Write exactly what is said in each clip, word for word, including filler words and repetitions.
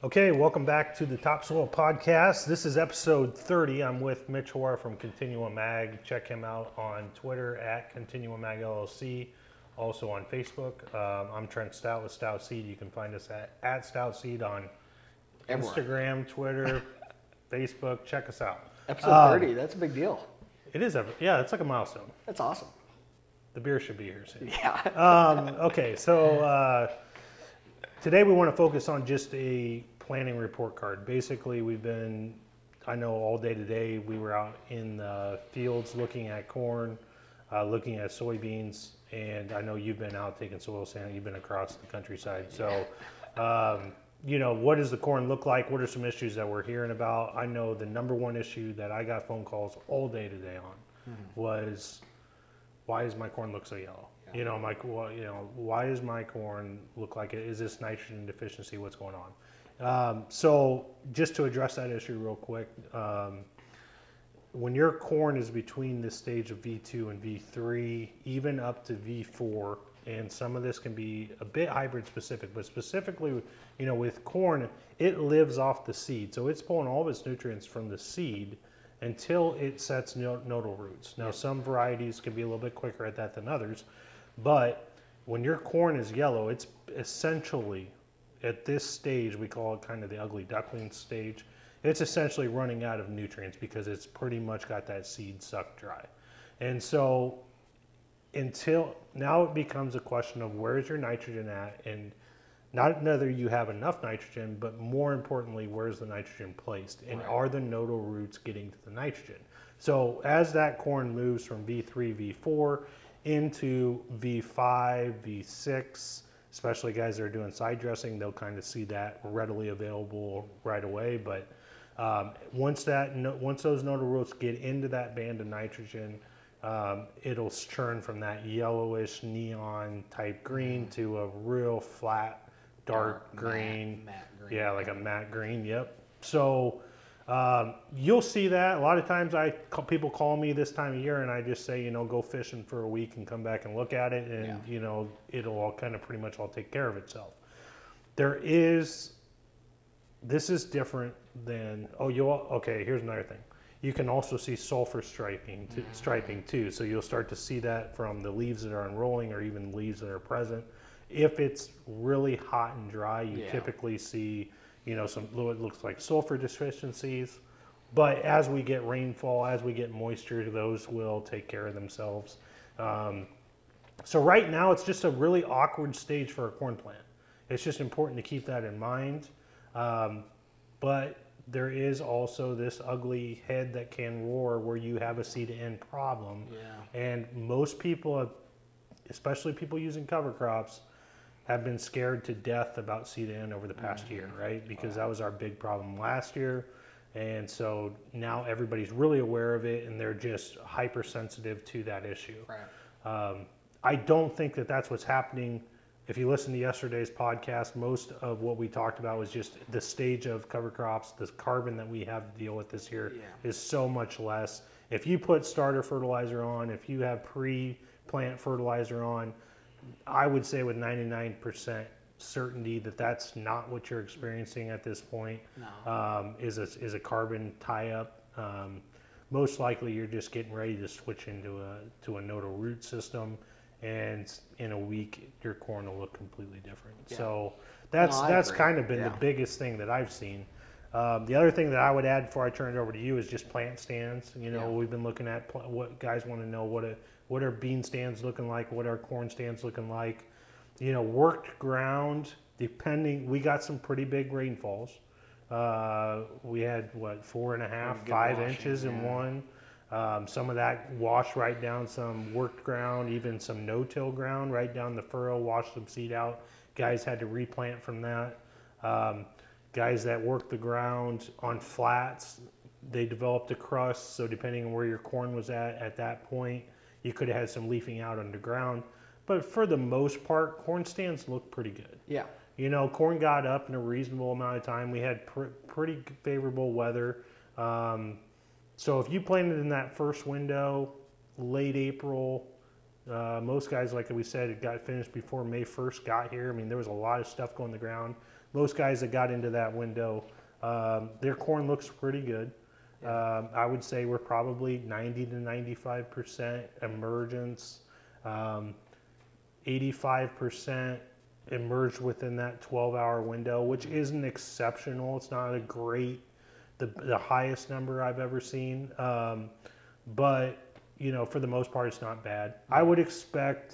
Okay, welcome back to the Topsoil Podcast. This is episode thirty. I'm with Mitch Hoare from Continuum Ag. Check him out on Twitter at Continuum Ag L L C, also on Facebook. Um, I'm Trent Stout with Stout Seed. You can find us at, at Stout Seed on Everywhere. Instagram, Twitter, Facebook. Check us out. Episode um, thirty, that's a big deal. It is, a, yeah, it's like a milestone. That's awesome. The beer should be here soon. Yeah. um, okay, so uh, today we want to focus on just a planting report card. Basically, we've been, I know all day today, we were out in the fields looking at corn, uh, looking at soybeans, and I know you've been out taking soil sampling, you've been across the countryside. So, um, you know, what does the corn look like? What are some issues that we're hearing about? I know the number one issue that I got phone calls all day today on mm-hmm. was, why does my corn look so yellow? Yeah. You know, my, you know, why does my corn look like it? Is this nitrogen deficiency? What's going on? Um, so just to address that issue real quick, um, when your corn is between this stage of V two and V three, even up to V four, and some of this can be a bit hybrid specific, but specifically, you know, with corn, it lives off the seed. So it's pulling all of its nutrients from the seed until it sets nodal roots. Now, some varieties can be a little bit quicker at that than others, but when your corn is yellow, it's essentially, at this stage, we call it kind of the ugly duckling stage, it's essentially running out of nutrients because it's pretty much got that seed sucked dry. And so until, now it becomes a question of where's your nitrogen at, and not whether you have enough nitrogen, but more importantly, where's the nitrogen placed, and right. are the nodal roots getting to the nitrogen? So as that corn moves from V three, V four into V five, V six, especially guys that are doing side dressing, they'll kind of see that readily available right away. But um, once that, once those nodal roots get into that band of nitrogen, um, it'll churn from that yellowish neon type green mm-hmm. to a real flat, dark, dark green. Matte, matte green. Yeah, like a matte green. Yep. So um, you'll see that a lot of times. I people call me this time of year, and I just say, you know, go fishing for a week and come back and look at it, and yeah. you know, it'll all kind of pretty much all take care of itself. There is, this is different than oh you okay. Here's another thing. You can also see sulfur striping, to, mm-hmm. striping too. So you'll start to see that from the leaves that are unrolling, or even leaves that are present. If it's really hot and dry, you yeah. typically see, you know, some, it looks like sulfur deficiencies. But as we get rainfall, as we get moisture, those will take care of themselves. Um, so right now, it's just a really awkward stage for a corn plant. It's just important to keep that in mind. Um, but there is also this ugly head that can roar where you have a seed-to-end problem. Yeah. And most people, have, especially people using cover crops, have been scared to death about seed-to-end over the past mm-hmm. year, right? Because wow. that was our big problem last year. And so now everybody's really aware of it, and they're just hypersensitive to that issue. Right. Um, I don't think that that's what's happening. If you listen to yesterday's podcast, most of what we talked about was just the stage of cover crops. The carbon that we have to deal with this year yeah. is so much less. If you put starter fertilizer on, if you have pre-plant fertilizer on, I would say with ninety-nine percent certainty that that's not what you're experiencing at this point. No. Um, is a is a carbon tie-up. Um, most likely, you're just getting ready to switch into a to a nodal root system, and in a week, your corn will look completely different. Yeah. So that's no, that's agree. kind of been yeah. the biggest thing that I've seen. Um, the other thing that I would add before I turn it over to you is just plant stands. You know, yeah. we've been looking at pl- what guys want to know what a What are bean stands looking like? What are corn stands looking like? You know, worked ground, depending, we got some pretty big rainfalls. Uh, we had, what, four and a half, five washing, inches in yeah. one. Um, some of that washed right down some worked ground, even some no-till ground right down the furrow, washed some seed out. Guys had to replant from that. Um, guys that worked the ground on flats, they developed a crust, so depending on where your corn was at at that point, you could have had some leafing out underground. But for the most part, corn stands look pretty good. Yeah. You know, corn got up in a reasonable amount of time. We had pr- pretty favorable weather. Um, so if you planted in that first window, late April, uh, most guys, like we said, it got finished before May first got here. I mean, there was a lot of stuff going in the ground. most guys that got into that window, um, their corn looks pretty good. Yeah. Um, I would say we're probably ninety to ninety-five percent emergence, um, eighty-five percent emerged within that twelve hour window, which isn't exceptional. It's not a great, the, the highest number I've ever seen. Um, but, you know, for the most part, it's not bad. I would expect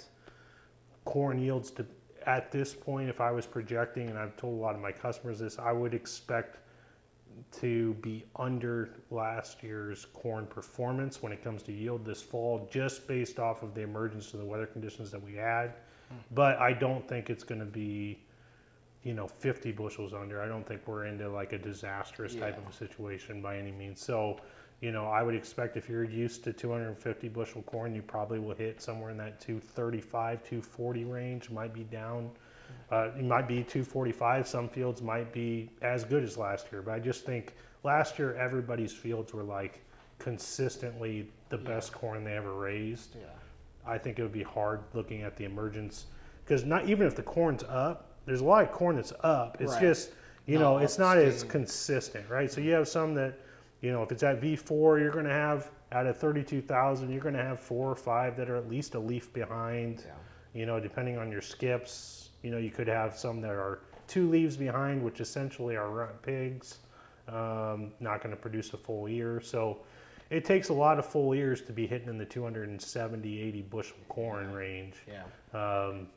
corn yields to, at this point, if I was projecting, and I've told a lot of my customers this, I would expect to be under last year's corn performance when it comes to yield this fall, just based off of the emergence of the weather conditions that we had. But I don't think it's going to be, you know, fifty bushels under. I don't think we're into like a disastrous Yeah. type of a situation by any means. So, you know, I would expect if you're used to two hundred fifty bushel corn, you probably will hit somewhere in that two thirty-five, two forty range. Might be down. Uh, it might be two forty-five. Some fields might be as good as last year. But I just think last year everybody's fields were like consistently the Yeah. best corn they ever raised. Yeah. I think it would be hard looking at the emergence because not even if the corn's up, there's a lot of corn that's up. It's Right. just, you Not know, all it's not as staying. consistent, right? So you have some that, you know, if it's at V four, you're going to have out of thirty-two thousand, you're going to have four or five that are at least a leaf behind. Yeah. You know, depending on your skips, you know, you could have some that are two leaves behind, which essentially are runt pigs, um, not going to produce a full ear. So it takes a lot of full ears to be hitting in the two seventy, eighty bushel corn range. Yeah. Um,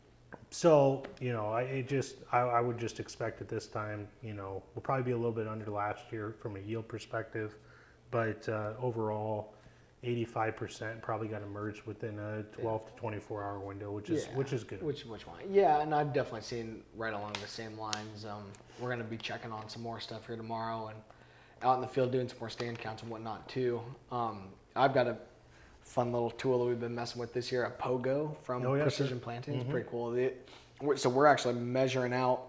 so, you know, I it just I, I would just expect at this time, you know, we'll probably be a little bit under last year from a yield perspective, but uh, overall, eighty-five percent probably got emerged within a twelve to twenty-four hour window, which is Yeah. which is good. Which which one? Yeah, and I've definitely seen right along the same lines. Um, we're gonna be checking on some more stuff here tomorrow, and out in the field doing some more stand counts and whatnot too. Um, I've got a fun little tool that we've been messing with this year, a Pogo from Oh, yeah, Precision sure. Planting. Mhm. It's pretty cool. It, we're- so we're actually measuring out.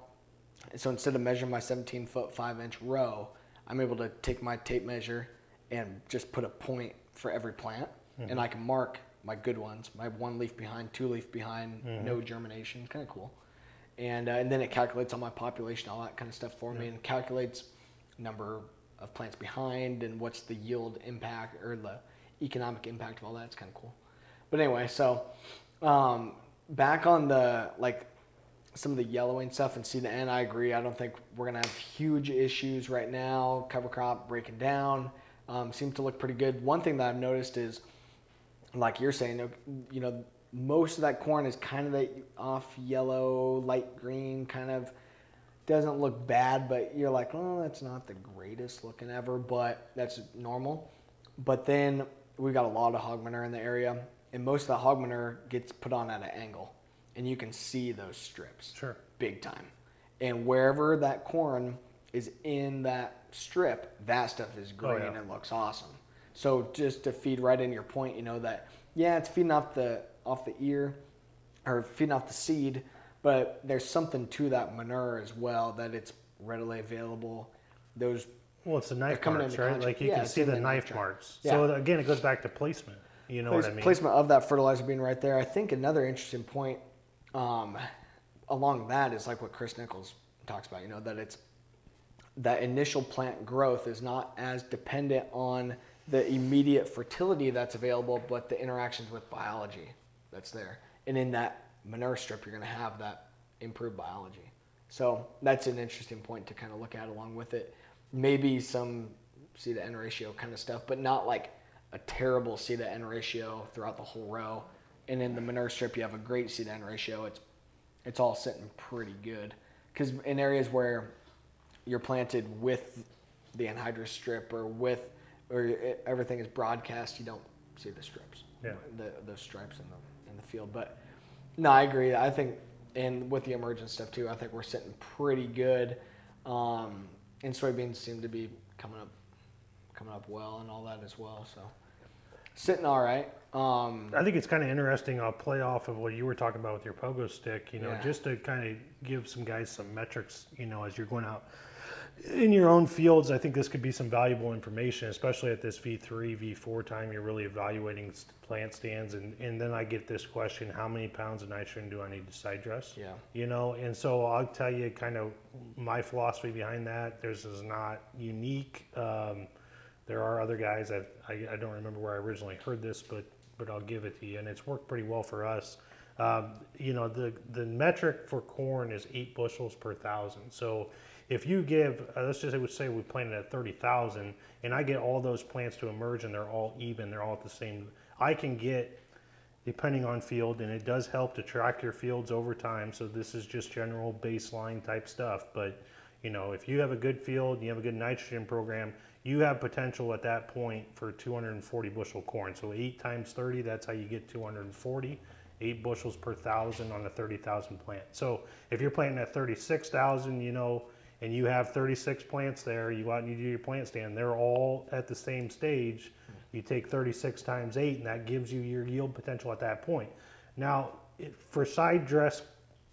So instead of measuring my seventeen foot five inch row, I'm able to take my tape measure and just put a point for every plant, and I can mark my good ones, my one leaf behind, two leaf behind, no germination, kind of cool. And uh, and then it calculates all my population, all that kind of stuff for me, and calculates number of plants behind and what's the yield impact or the economic impact of all that. It's kind of cool. But anyway, so um, back on the like some of the yellowing stuff and seed and I agree. I don't think we're gonna have huge issues right now. Cover crop breaking down um, seems to look pretty good. One thing that I've noticed is, like you're saying, you know, most of that corn is kind of that off yellow, light green, kind of doesn't look bad, but you're like, oh, that's not the greatest looking ever, but that's normal. But then we've got a lot of hog manure in the area, and most of the hog manure gets put on at an angle, and you can see those strips Sure. big time. And wherever that corn is in that strip, that stuff is green Oh, yeah. and looks awesome. So just to feed right in your point, you know that yeah, it's feeding off the off the ear or feeding off the seed, but there's something to that manure as well that it's readily available. Those Well, it's the knife coming marks, into right? contact- Like you yeah, can it's see in the the knife knife track. marks. Yeah. So again, it goes back to placement. You know place, what I mean? placement of that fertilizer being right there. I think another interesting point um, along that is like what Chris Nichols talks about. You know that it's that initial plant growth is not as dependent on the immediate fertility that's available, but the interactions with biology that's there. And in that manure strip, you're going to have that improved biology. So that's an interesting point to kind of look at along with it. Maybe some C to N ratio kind of stuff, but not like a terrible C to N ratio throughout the whole row. And in the manure strip, you have a great C to N ratio. It's it's all sitting pretty good. Because in areas where you're planted with the anhydrous strip or with or it, everything is broadcast, you don't see the strips, Yeah. the those stripes in the in the field. But no, I agree. I think, and with the emergent stuff too, I think we're sitting pretty good. Um, and soybeans seem to be coming up, coming up well, and all that as well. So sitting all right. Um, I think it's kind of interesting. I'll play off of what you were talking about with your pogo stick, you know, Yeah. just to kind of give some guys some metrics, you know, as you're going out in your own fields, I think this could be some valuable information, especially at this V three, V four time. You're really evaluating plant stands, and, and then I get this question: how many pounds of nitrogen do I need to side dress? Yeah. You know, and so I'll tell you kind of my philosophy behind that. This is not unique. Um, there are other guys. I've, I I don't remember where I originally heard this, but but I'll give it to you, and it's worked pretty well for us. Um, you know, the the metric for corn is eight bushels per thousand. So if you give, uh, let's just say, we say we planted at thirty thousand, and I get all those plants to emerge, and they're all even, they're all at the same. I can get, depending on field, and it does help to track your fields over time. So this is just general baseline type stuff. But you know, if you have a good field, and you have a good nitrogen program, you have potential at that point for two hundred forty bushel corn. So eight times thirty, that's how you get two hundred forty. Eight bushels per thousand on a thirty thousand plant. So if you're planting at thirty-six thousand, you know, and you have thirty-six plants there, you go out and you do your plant stand, they're all at the same stage. You take thirty-six times eight, and that gives you your yield potential at that point. Now, it, for side dress,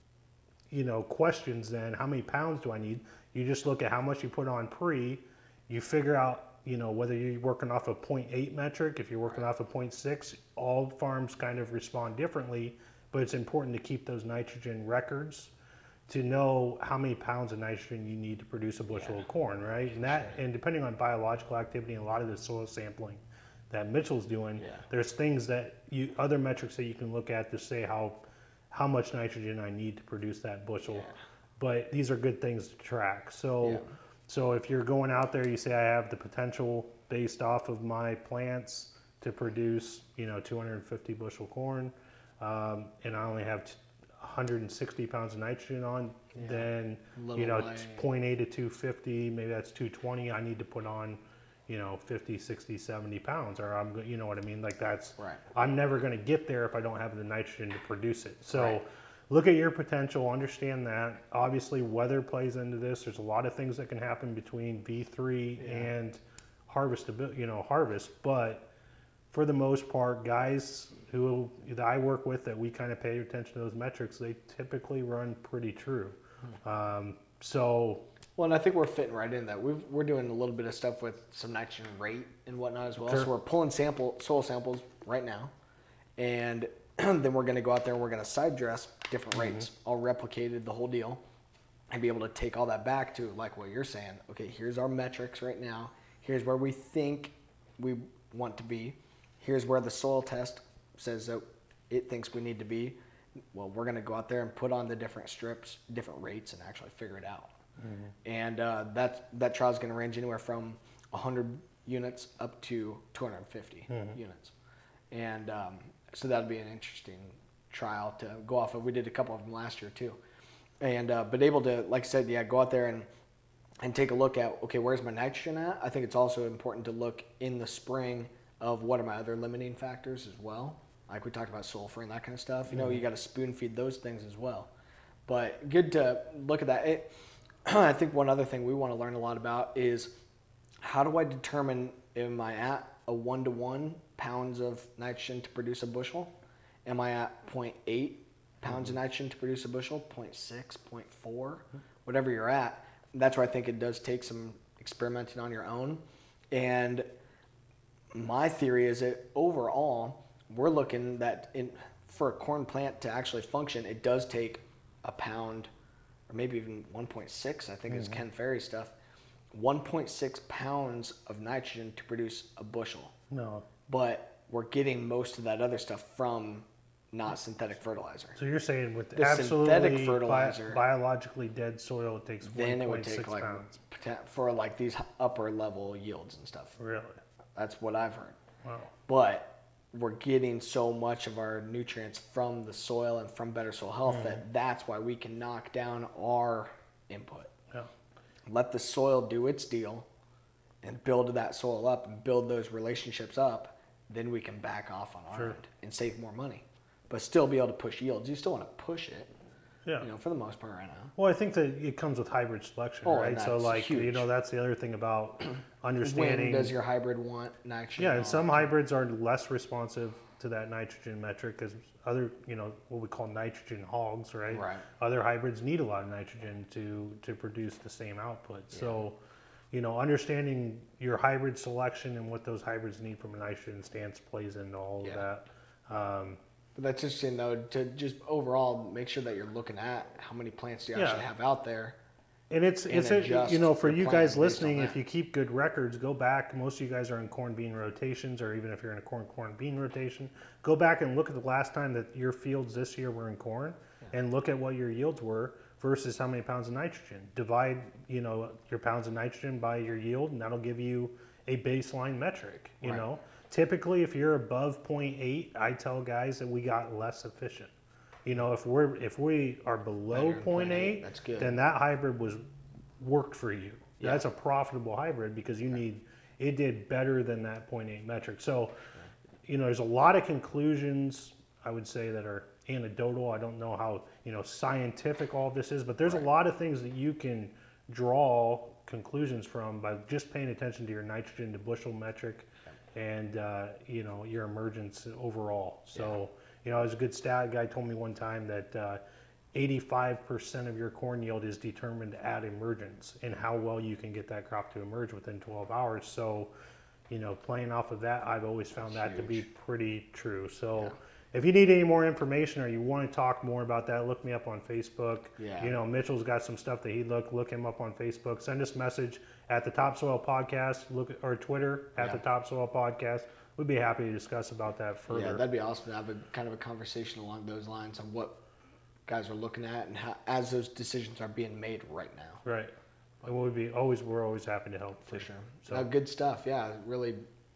you know, questions then, how many pounds do I need? You just look at how much you put on pre, you figure out, you know, whether you're working off a zero point eight metric, if you're working off a zero point six, all farms kind of respond differently, but it's important to keep those nitrogen records to know how many pounds of nitrogen you need to produce a bushel yeah. of corn, right? And that, and depending on biological activity and a lot of the soil sampling that Mitchell's doing, yeah. there's things that you, other metrics that you can look at to say how, how much nitrogen I need to produce that bushel. Yeah. But these are good things to track. So. Yeah. So if you're going out there, you say I have the potential based off of my plants to produce, you know, two hundred fifty bushel corn, um, and I only have one hundred sixty pounds of nitrogen on, yeah. then, you know, zero point eight to two fifty, maybe that's two twenty, I need to put on, you know, fifty, sixty, seventy pounds, or I'm, you know what I mean? Like that's, right. I'm never going to get there if I don't have the nitrogen to produce it. So. Right. Look at your potential, understand that. Obviously, weather plays into this. There's a lot of things that can happen between V three yeah. and harvest, you know, harvest. But for the most part, guys who that I work with that we kind of pay attention to those metrics, they typically run pretty true. Hmm. Um, so. Well, and I think we're fitting right in that. We've, we're doing a little bit of stuff with some nitrogen rate and whatnot as well. Sure. So we're pulling sample soil samples right now, and then we're going to go out there and we're going to side dress different mm-hmm. rates, all replicated, the whole deal, and be able to take all that back to like what you're saying. Okay, here's our metrics right now. Here's where we think we want to be. Here's where the soil test says that it thinks we need to be. Well, we're going to go out there and put on the different strips, different rates, and actually figure it out. Mm-hmm. And uh, that that trial is going to range anywhere from one hundred units up to two hundred fifty mm-hmm. units. And um, so that'd be an interesting trial to go off of. We did a couple of them last year too. And uh, but able to, like I said, yeah, go out there and and take a look at, okay, where's my nitrogen at? I think it's also important to look in the spring of what are my other limiting factors as well. Like we talked about sulfur and that kind of stuff. You know, mm-hmm. you got to spoon feed those things as well. But good to look at that. It, I think one other thing we want to learn a lot about is how do I determine, am I at a one-to-one pounds of nitrogen to produce a bushel? Am I at zero point eight pounds mm-hmm. of nitrogen to produce a bushel, zero point six, zero point four, mm-hmm. whatever you're at? That's where I think it does take some experimenting on your own. And my theory is that overall, we're looking that in, for a corn plant to actually function, it does take a pound, or maybe even one point six, I think mm-hmm. is Ken Ferry's stuff, one point six pounds of nitrogen to produce a bushel. No. But we're getting most of that other stuff from not synthetic fertilizer. So you're saying with the absolutely synthetic fertilizer, bi- biologically dead soil, it takes then it would take six like pounds. For like these upper level yields and stuff. Really? That's what I've heard. Wow. But we're getting so much of our nutrients from the soil and from better soil health mm. that that's why we can knock down our input. Yeah. Let the soil do its deal and build that soil up and build those relationships up. Then we can back off on our sure. end and save more money, but still be able to push yields. You still want to push it, Yeah. You know, for the most part right now. Well, I think that it comes with hybrid selection, Oh, right? and So, that's like, you huge. know, that's the other thing about understanding. When does your hybrid want nitrogen? Yeah, and all some that? hybrids are less responsive to that nitrogen metric because other, you know, what we call nitrogen hogs, right? Right. Other hybrids need a lot of nitrogen to to produce the same output. So, you know, understanding your hybrid selection and what those hybrids need from a nitrogen stance plays into all Yeah. of that. Um, But that's interesting though, to just overall make sure that you're looking at how many plants do you actually Yeah. have out there. And it's And it's a, adjust you know, for your you plan guys based on listening, if that. you keep good records, go back. Most of you guys are in corn bean rotations, or even if you're in a corn corn bean rotation, go back and look at the last time that your fields this year were in corn, and look at what your yields were versus how many pounds of nitrogen. Divide, you know, your pounds of nitrogen by your yield, and that'll give you a baseline metric. You Right. know, typically if you're above zero point eight, I tell guys that we got less efficient. You know, if we're if we are below Better than zero point eight, that's good. then that hybrid was worked for you. Yeah. That's a profitable hybrid because you need it did better than that zero point eight metric. So, you know, there's a lot of conclusions I would say that are anecdotal. I don't know how, you know, scientific all of this is, but there's Right. a lot of things that you can draw conclusions from by just paying attention to your nitrogen to bushel metric and uh, you know, your emergence overall. So, you know, it was a good stat. A guy told me one time that uh, eighty-five percent of your corn yield is determined at emergence and how well you can get that crop to emerge within twelve hours. So, you know, playing off of that, I've always found That's that to be huge. pretty true. So, Yeah. if you need any more information or you want to talk more about that, look me up on Facebook. Yeah. You know, Mitchell's got some stuff that he look look him up on Facebook. Send us a message at the Topsoil Podcast, look or Twitter at Yeah. the Topsoil Podcast. We'd be happy to discuss about that further. Yeah, that'd be awesome to have a kind of a conversation along those lines on what guys are looking at and how, as those decisions are being made right now. Right. And we'll be always we're always happy to help For too. sure. So Uh, good stuff. Yeah, really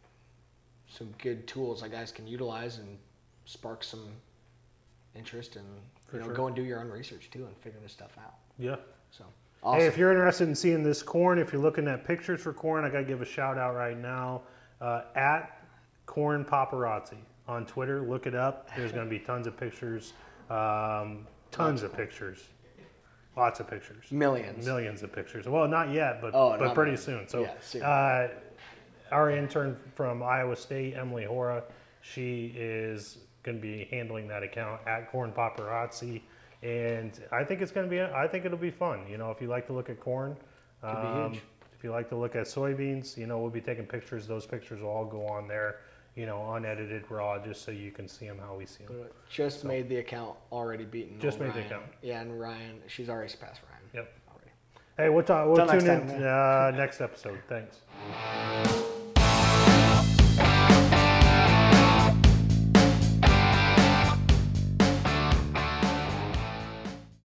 some good tools that guys can utilize and spark some interest and For you know sure. go and do your own research too and figure this stuff out. yeah. So awesome. Hey, if you're interested in seeing this corn, if you're looking at pictures for corn, I gotta give a shout out right now uh, at Corn Paparazzi on Twitter. Look it up. There's gonna be tons of pictures, um, tons of pictures, lots of pictures, Millions. millions of pictures. Well, not yet, but Oh, but not pretty millions. soon. So, Yeah, soon. uh, our intern from Iowa State, Emily Hora, she is going to be handling that account at Corn Paparazzi, and I think it's going to be. I think it'll be fun. You know, if you like to look at corn, Could be um, huge. if you like to look at soybeans, you know, we'll be taking pictures. Those pictures will all go on there, you know, unedited, raw, just so you can see them how we see them. Just So- made the account already beaten. Just old made the Ryan. account. Yeah, and Ryan, she's already surpassed Ryan. Yep. Already. Hey, we'll talk. We'll Till next tune in time, uh, next episode. Thanks.